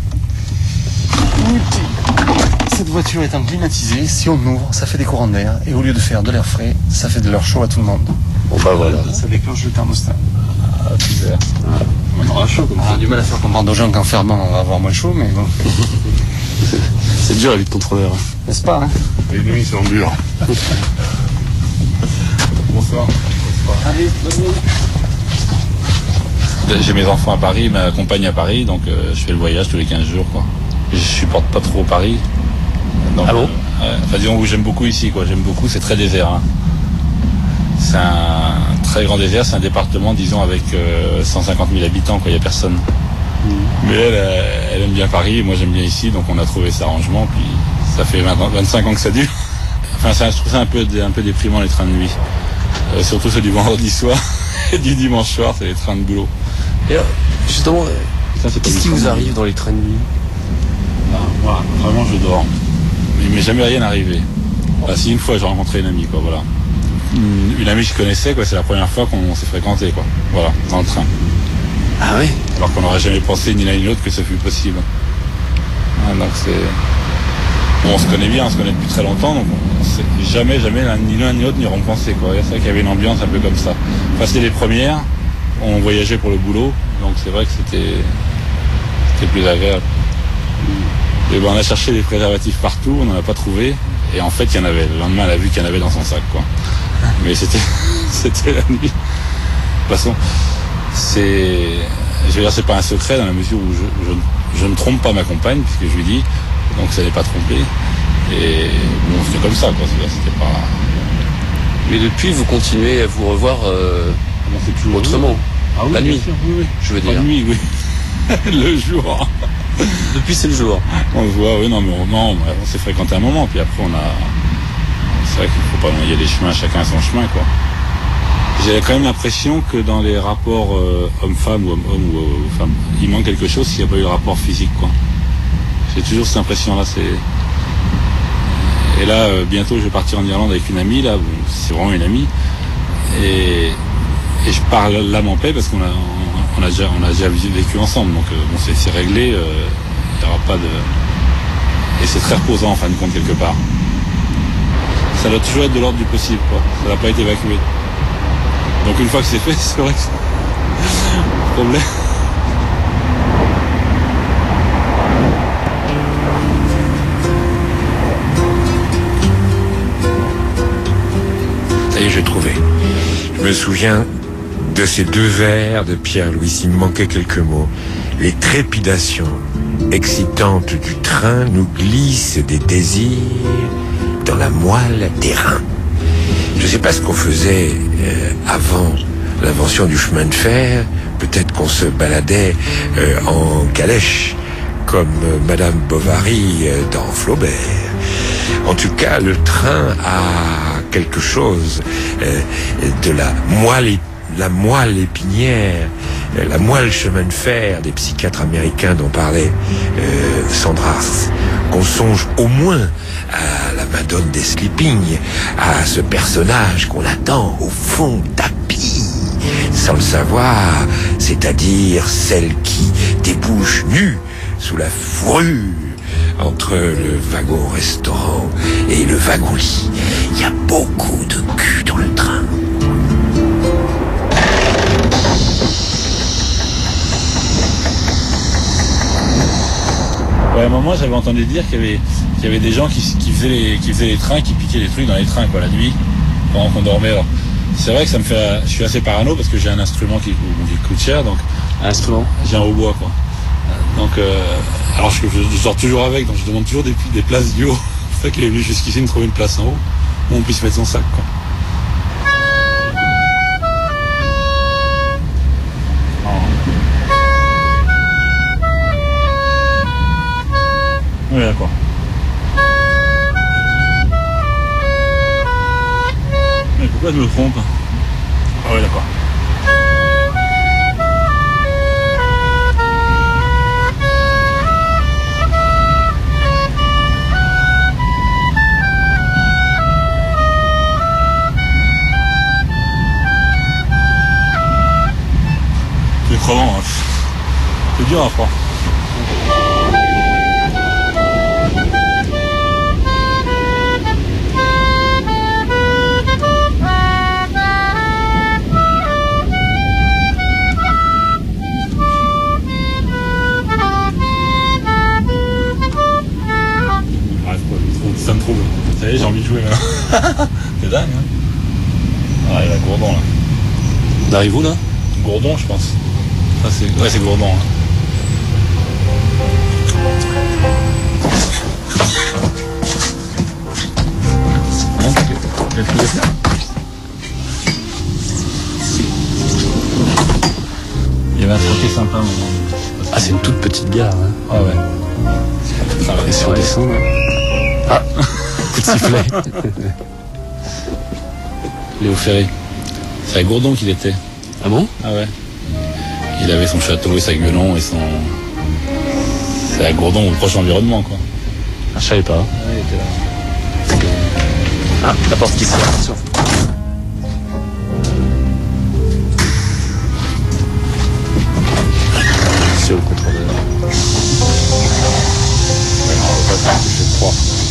Cette voiture étant climatisée, si on ouvre, ça fait des courants d'air. Et au lieu de faire de l'air frais, ça fait de l'air chaud à tout le monde. Bon bah voilà. Ça déclenche le thermostat. Ah, super. On aura chaud comme ça. On a du mal à faire comprendre aux gens qu'en fermant, on va avoir moins chaud, mais bon. C'est dur la vie de contrôleur. N'est-ce pas, hein? Les nuits sont dures. Bonsoir. Allez, bonne nuit. J'ai mes enfants à Paris, ma compagne à Paris, donc je fais le voyage tous les 15 jours, quoi. Je supporte pas trop Paris. Donc, ah bon? Enfin, disons que j'aime beaucoup ici, quoi. J'aime beaucoup, c'est très désert, hein. C'est un très grand désert, c'est un département, disons, avec 150 000 habitants, quoi. Il y a personne. Mais elle aime bien Paris, et moi j'aime bien ici, donc on a trouvé cet arrangement, puis ça fait 25 ans que ça dure. Enfin, je trouve ça un peu déprimant, les trains de nuit. Surtout ceux du vendredi soir et du dimanche soir, c'est les trains de boulot. Et justement, qu'est-ce qui vous arrive dans les trains de nuit? Moi, vraiment, je dors. Il m'est jamais rien arrivé. Si une fois j'ai rencontré une amie, quoi, voilà. Une amie que je connaissais, quoi, c'est la première fois qu'on s'est fréquenté, quoi. Voilà, dans le train. Ah oui? Alors qu'on n'aurait jamais pensé ni l'un ni l'autre que ce fût possible. Donc c'est... Bon, on se connaît bien, on se connaît depuis très longtemps, donc on sait jamais ni l'un ni l'autre n'y auront pensé, quoi. C'est vrai qu'il y avait une ambiance un peu comme ça. Enfin, c'était les premières, on voyageait pour le boulot, donc c'est vrai que c'était plus agréable. Et ben, on a cherché des préservatifs partout, on n'en a pas trouvé, et en fait il y en avait. Le lendemain, elle a vu qu'il y en avait dans son sac, quoi. Mais c'était la nuit. De toute façon, je veux dire, c'est pas un secret dans la mesure où je ne trompe pas ma compagne, puisque je lui dis, donc ça n'est pas trompé. Et bon, c'était comme ça, quoi. C'était pas... Mais depuis, vous continuez à vous revoir autrement. Ah oui, la nuit, sûr, oui. Je veux dire. La nuit, oui. Le jour. Depuis, c'est le jour. On se voit, oui, non, on s'est fréquenté un moment, puis après c'est vrai qu'il ne faut pas noyer les chemins, chacun a son chemin, quoi. J'ai quand même l'impression que dans les rapports homme-femme ou homme-homme ou femme, il manque quelque chose s'il n'y a pas eu le rapport physique, quoi. J'ai toujours cette impression-là. Et là, bientôt, je vais partir en Irlande avec une amie, là, c'est vraiment une amie. Et je pars l'âme en paix parce qu'on a déjà vécu ensemble. Donc, bon, c'est réglé, il n'y aura pas de... Et c'est très reposant, en fin de compte, quelque part. ça doit toujours être de l'ordre du possible, quoi. Ça n'a pas été évacué. Donc une fois que c'est fait, c'est vrai que c'est un problème. Ça y est, j'ai trouvé. Je me souviens de ces 2 vers de Pierre-Louis. Il me manquait quelques mots. Les trépidations excitantes du train nous glissent des désirs dans la moelle des reins. Je ne sais pas ce qu'on faisait avant l'invention du chemin de fer. Peut-être qu'on se baladait en calèche, comme Madame Bovary dans Flaubert. En tout cas, le train a quelque chose de la moelle épinière, la moelle chemin de fer des psychiatres américains dont parlait Sandras. Qu'on songe au moins à la Madone des Sleeping, à ce personnage qu'on attend au fond tapis, sans le savoir, c'est-à-dire celle qui débouche nue sous la fourrure entre le wagon-restaurant et le wagon-lit. Il y a beaucoup de cul dans le train. Ouais, à un moment, j'avais entendu dire qu'il y avait des gens qui faisaient les trains, qui piquaient des trucs dans les trains, quoi, la nuit, pendant qu'on dormait. Alors, c'est vrai que ça me fait, je suis assez parano parce que j'ai un instrument qui coûte cher, donc. Un instrument? J'ai un hautbois, quoi. Donc, alors je sors toujours avec, donc je demande toujours des places du haut. C'est ça qu'il est venu jusqu'ici me trouver une place en haut, où on puisse mettre son sac, quoi. Oui, d'accord. Mais pourquoi je me trompe? Ah oui, d'accord. C'est crevant, hein. C'est dur à froid. Ça me trouve. Ça y est, j'ai envie de jouer là. C'est dingue, hein. Ah, il y a Gourdon là. On arrive où là? Gourdon, je pense. Ça, c'est... Ouais, c'est Gourdon. Hein. Il y avait un troquet sympa. Ah, c'est une toute petite gare. Hein. Ah ouais. Et si on descend là. Ah, coup de sifflet. Léo Ferré. C'est à Gourdon qu'il était. Ah bon? Ah ouais. Il avait son château et sa gueulon et son... C'est à Gourdon, au proche environnement, quoi. Ah, je savais pas. Ah, il était là. Ah, la porte qui s'ouvre, attention. C'est au contrôleur. Ouais, non, on va pas faire toucher de froid.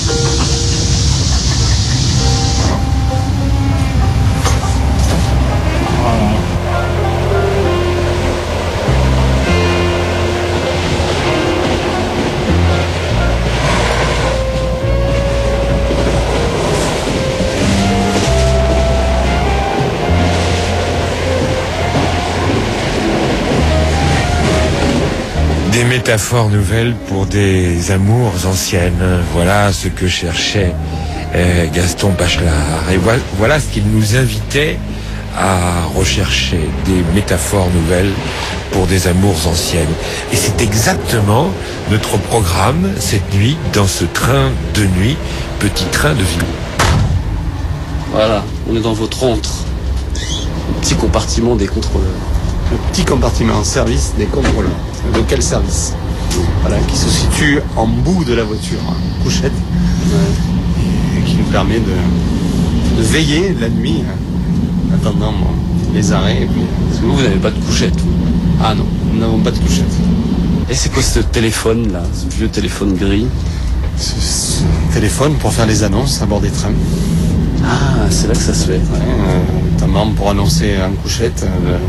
Des métaphores nouvelles pour des amours anciennes. Voilà ce que cherchait Gaston Bachelard. Et voilà ce qu'il nous invitait à rechercher, des métaphores nouvelles pour des amours anciennes. Et c'est exactement notre programme cette nuit dans ce train de nuit, petit train de ville. Voilà, on est dans votre antre. Le petit compartiment des contrôleurs. Le petit compartiment service des contrôleurs. Le local service. Voilà, qui se situe en bout de la voiture, couchette. Ouais. Et qui nous permet de veiller la nuit, attendant les arrêts. Et puis, vous n'avez pas de couchette? Ah non, nous n'avons pas de couchette. Et c'est quoi ce téléphone là, ce vieux téléphone gris? Ce téléphone pour faire les annonces à bord des trains. Ah, c'est là que ça se fait. Notamment pour annoncer en couchette,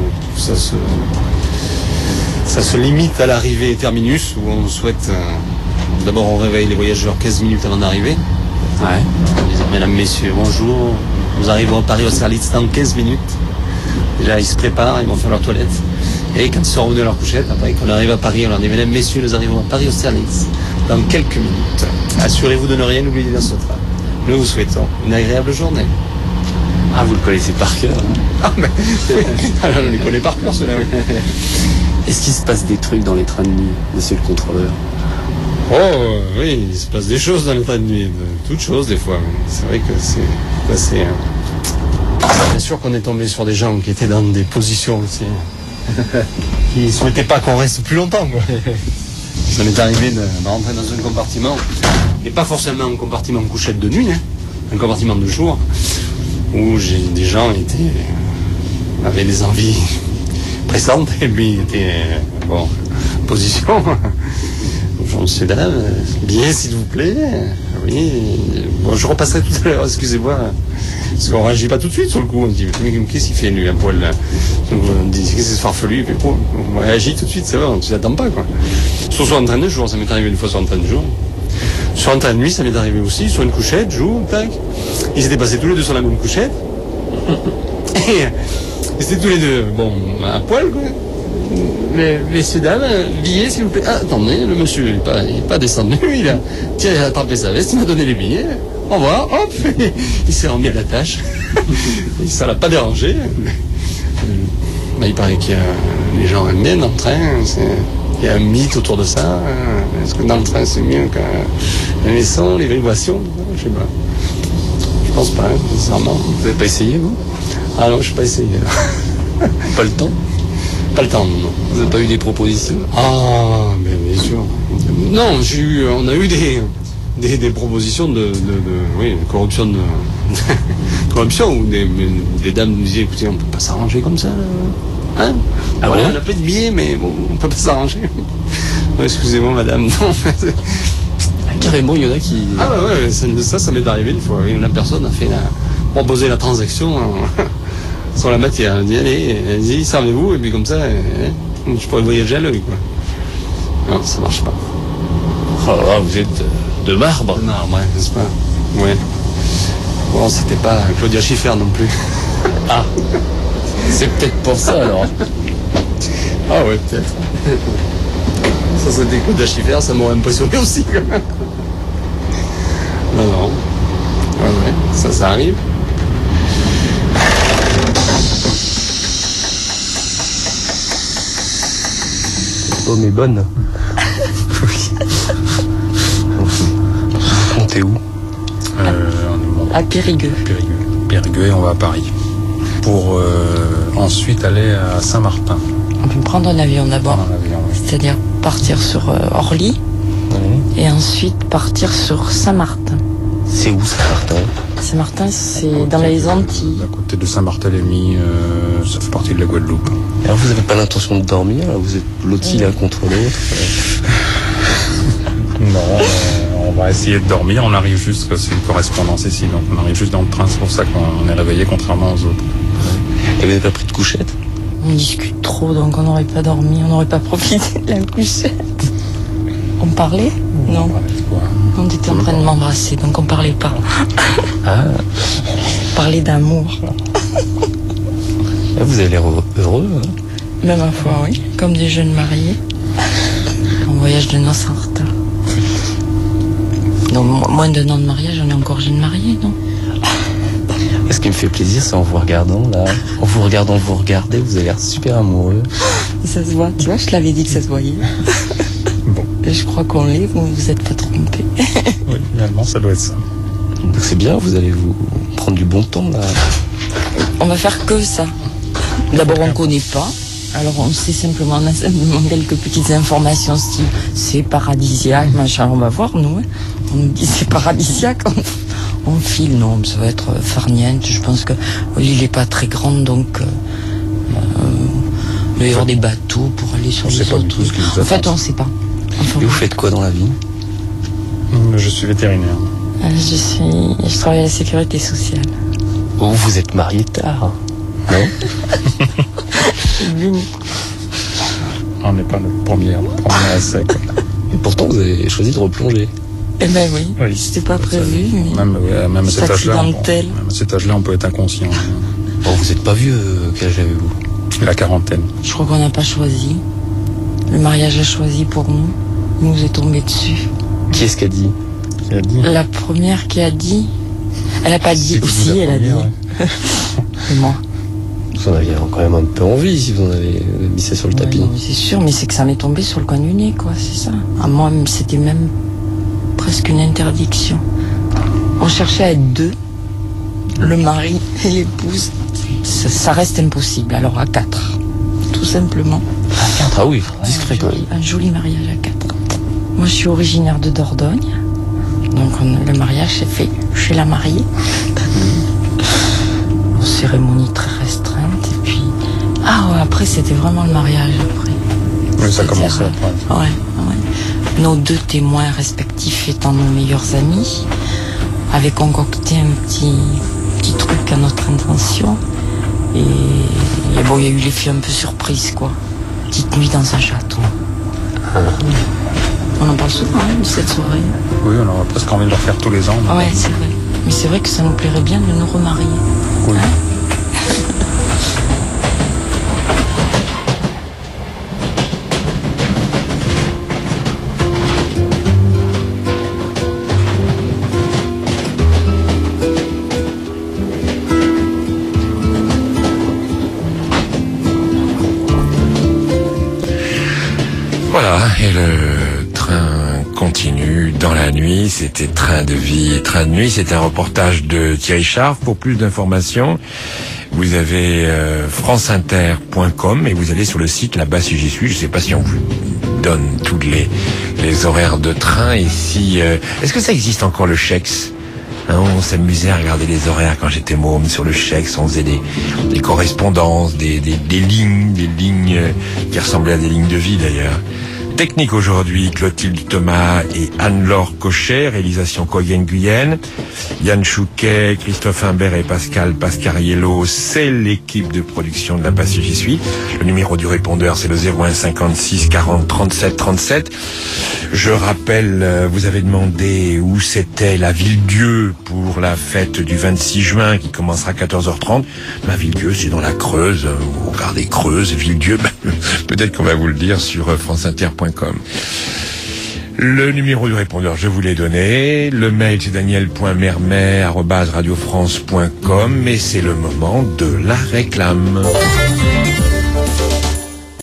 ça se limite à l'arrivée terminus où on souhaite. D'abord, on réveille les voyageurs 15 minutes avant d'arriver. Ouais. En disant, mesdames, messieurs, bonjour. Nous arrivons à Paris-Austerlitz dans 15 minutes. Et là, ils se préparent, ils vont faire leur toilette. Et quand ils sont revenus à leur couchette, après qu'on arrive à Paris, on leur dit, mesdames, messieurs, nous arrivons à Paris-Austerlitz dans quelques minutes. Assurez-vous de ne rien oublier dans ce train. Nous vous souhaitons une agréable journée. Ah, vous le connaissez par cœur. Ah, mais on les connaît par cœur, ceux-là, oui. Est-ce qu'il se passe des trucs dans les trains de nuit, monsieur le contrôleur? Oh, oui, il se passe des choses dans les trains de nuit. Toutes choses, des fois. C'est vrai que c'est assez... Bien sûr qu'on est tombé sur des gens qui étaient dans des positions aussi... qui ne souhaitaient pas qu'on reste plus longtemps, quoi. Ça m'est arrivé de rentrer dans un compartiment, et pas forcément un compartiment couchette de nuit, hein, un compartiment de jour, où des gens avaient des envies pressantes, et lui était, en position. Bonjour, monsieur, dame, billet, s'il vous plaît. Oui, bon, je repasserai tout à l'heure, excusez-moi. Parce qu'on réagit pas tout de suite sur le coup. On dit, mais qu'est-ce qu'il fait, lui, un poil là? On dit, qu'est-ce que c'est farfelu? Et puis, on réagit tout de suite, ça va, on ne s'y attend pas, quoi. Sur un train de jour, ça m'est arrivé une fois sur un train de jour. Sur un train de nuit, ça m'est arrivé aussi, sur une couchette, jour, tac. Ils étaient passés tous les deux sur la même couchette. Et c'était tous les deux, bon, à poil, quoi. Mais, messieurs, dames, billets, s'il vous plaît. Ah, attendez, le monsieur n'est pas descendu, il a attrapé sa veste, il m'a donné les billets. Au revoir, hop, il s'est remis à la tâche. Et ça l'a pas dérangé. Il paraît qu'il y a les gens aiment bien dans le train, il y a un mythe autour de ça. Est-ce que dans le train c'est mieux que les sons, les vibrations? Je sais pas. Je pense pas, sincèrement. Vous n'avez pas essayé, vous? Ah non, je n'ai pas essayé. Pas le temps? Pas le temps, non. Vous n'avez pas eu des propositions? Ah, mais bien sûr. Non, on a eu des propositions de corruption corruption où des dames nous disaient, écoutez, on ne peut pas s'arranger comme ça, là. Hein? Ah voilà, on a plein de billets, mais bon, on ne peut pas s'arranger. Excusez-moi, madame, non. Carrément, il y en a qui... Ah ouais, ça m'est arrivé une fois. Une personne a proposé la transaction sur la matière. Elle dit, allez, servez-vous, et puis comme ça, je pourrais voyager à l'œil, quoi. Non, ça marche pas. Oh là, vous êtes de marbre. De marbre, ouais, n'est-ce pas? Ouais. Bon, c'était pas Claudia Schiffer non plus. Ah, c'est peut-être pour ça, alors. Ah ouais, peut-être. Ça c'était Claudia Schiffer, ça m'aurait impressionné aussi, quand même. Non. Ouais, ça arrive. Oh, mais bonne. On t'es où? À Périgueux. Périgueux, et on va à Paris. Pour ensuite aller à Saint-Martin. On peut prendre un avion d'abord. Oui. C'est-à-dire partir sur Orly et ensuite partir sur Saint-Martin. C'est où Saint-Martin? Saint-Martin, c'est dans les Antilles. À côté de Saint-Barthélemy, ça fait partie de la Guadeloupe. Alors vous n'avez pas l'intention de dormir? Vous êtes loti l'un contre l'autre? Non, on va essayer de dormir. On arrive juste, c'est une correspondance ici, donc on arrive juste dans le train. C'est pour ça qu'on est réveillé contrairement aux autres. Et vous n'avez pas pris de couchette? On discute trop, donc on n'aurait pas dormi, on n'aurait pas profité de la couchette. On parlait? Non. On était en train de m'embrasser, donc on parlait pas. Ah. On parlait d'amour. Vous avez l'air heureux, hein? Même ma foi, oui. Comme des jeunes mariés. En voyage de noces en retard. Donc, moins d'un an de mariage, on est encore jeune marié, non? Ce qui me fait plaisir, c'est en vous regardant, là. En vous regardant, vous regardez, vous avez l'air super amoureux. Ça se voit, tu vois, je l'avais dit que ça se voyait. Bon. Et je crois qu'on l'est, vous vous êtes pas trompé. Oui, finalement, ça doit être ça. Donc c'est bien, vous allez vous prendre du bon temps, là. On va faire que ça. D'abord, on connaît pas. Alors, on sait simplement, on a simplement quelques petites informations, style, c'est paradisiaque, machin, on va voir, nous. Hein. On nous dit c'est paradisiaque, on file, non, ça va être farniente. Je pense que l'île n'est pas très grande, donc il va y avoir des bateaux pour aller sur les autres. En fait, on ne sait pas. Enfin, et vous faites quoi dans la vie? Je suis vétérinaire. Je travaille à la sécurité sociale. Oh, vous êtes marié tard, non? On n'est pas notre première à sec. Et pourtant, vous avez choisi de replonger. Eh ben oui, c'était pas prévu. Même à cet âge-là, accidentel. on peut être inconscient. Oh, vous êtes pas vieux, quel âge avez-vous? La quarantaine. Je crois qu'on n'a pas choisi. Le mariage a choisi pour nous. Il nous est tombé dessus. Qui est-ce qui a dit? La première qui a dit. Elle a pas dit aussi, elle a dit. Ouais. Et moi. Vous en aviez quand même un peu envie si vous en avez mis ça sur le tapis. Non, c'est sûr, mais c'est que ça m'est tombé sur le coin du nez, quoi, c'est ça. À moi, c'était même presque une interdiction. On cherchait à être 2, le mari et l'épouse. Ça reste impossible, alors à 4, tout simplement. À 4, ah oui, discret quand même. Un joli mariage à 4. Moi, je suis originaire de Dordogne, donc le mariage s'est fait chez la mariée. Cérémonie très restreinte, et puis... Ah ouais, après, c'était vraiment le mariage, après. Oui, ça commençait après. Ouais. Nos 2 témoins respectifs étant nos meilleurs amis, avaient concocté un petit truc à notre intention. Et bon, il y a eu l'effet un peu surprise, quoi. Petite nuit dans un château. On en parle souvent, de cette soirée. Oui, on aurait presque envie de le refaire tous les ans. Ouais, c'est vrai. Mais c'est vrai que ça nous plairait bien de nous remarier. Oui. Hein? Voilà, et le train continue dans la nuit. C'était Train de vie et Train de nuit. C'est un reportage de Thierry Charve. Pour plus d'informations, vous avez franceinter.com et vous allez sur le site là-bas si j'y suis. Je ne sais pas si on vous donne tous les horaires de train et si... Est-ce que ça existe encore le Chex? Hein, on s'amusait à regarder les horaires quand j'étais môme sur le Chex. On faisait des correspondances, des lignes qui ressemblaient à des lignes de vie d'ailleurs. Technique aujourd'hui, Clotilde Thomas et Anne-Laure Cochet, réalisation Coyen-Guyenne, Yann Chouquet, Christophe Imbert et Pascal Pascariello, c'est l'équipe de production de La Passe J'y suis. Le numéro du répondeur, c'est le 01 56 40 37 37. Je rappelle, vous avez demandé où c'était la Ville-Dieu pour la fête du 26 juin qui commencera à 14h30. Ma Ville-Dieu, c'est dans la Creuse. Vous regardez Creuse, Ville-Dieu, peut-être qu'on va vous le dire sur franceinter.com. Le numéro du répondeur, je vous l'ai donné. Le mail, c'est daniel.mermet@radiofrance.com. Et c'est le moment de la réclame.